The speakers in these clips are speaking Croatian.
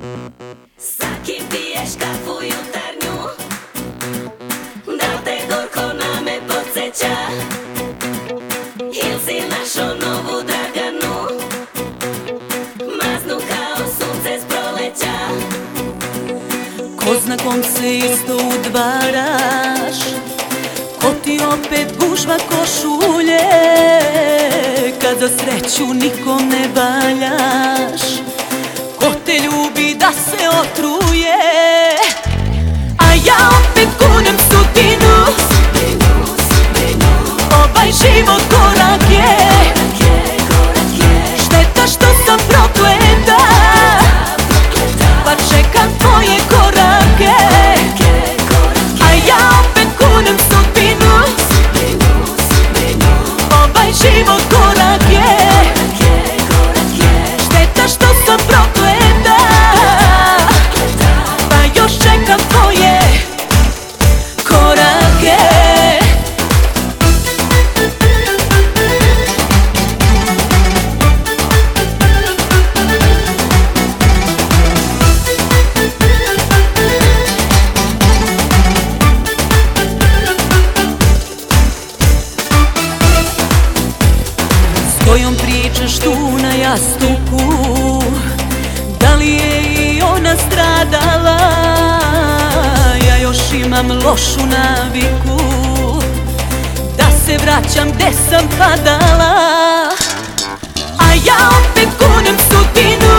Sa kim piješ kafu jutarnju, da li te gorko na me podsjeća, il si našo novu Draganu, maznu kao sunce s proleća. Ko zna kom se isto udvaraš, ko ti opet gužva košulje, kad za sreću nikom ne valjaš, ko te ljubi da se otruje, a ja opet kunem sudbinu, ovaj život korak je, šteta što sam prokleta, pa čekam tvoje korake, a ja opet kunem sudbinu, ovaj život korak je, šteta što sam prokleta, pa još čekam tvoje korake. S kojom pričaš tu na jastuku, da li je i ona stradala? Ja još imam lošu naviku da se vraćam gde sam padala, a ja opet kunem sudbinu,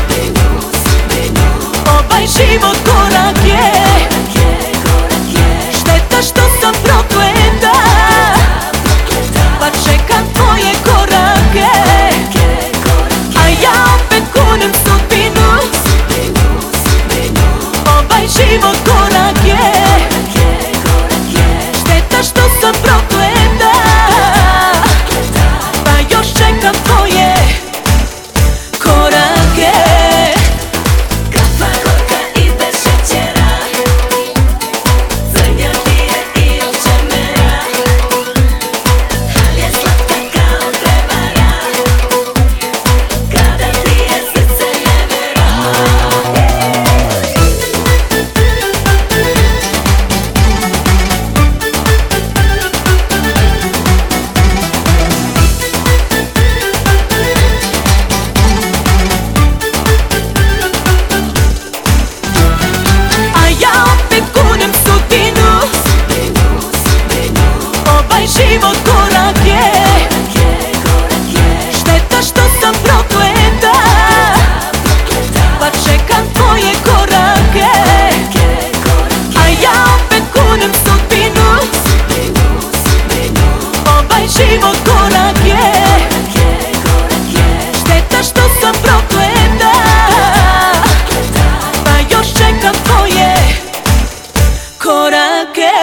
ovaj život korak je, šteta što sam prokleta, pa čekam tvoje korake, a ja opet kunem sudbinu, ovaj život korak je, šteta što sam prokleta, pa još čekam tvoje korake. Kafa gorka i bez šećera, crnja ti je i od čemera, al je slatka kao prevara, kada ti je srce nevera. A ja opet kunem sudbinu, ovaj život korak je, šteta što sam prokleta, pa čekam tvoje korake, a ja opet kunem sudbinu, ovaj život korak je, šteta što sam prokleta, pa još čekam tvoje korake.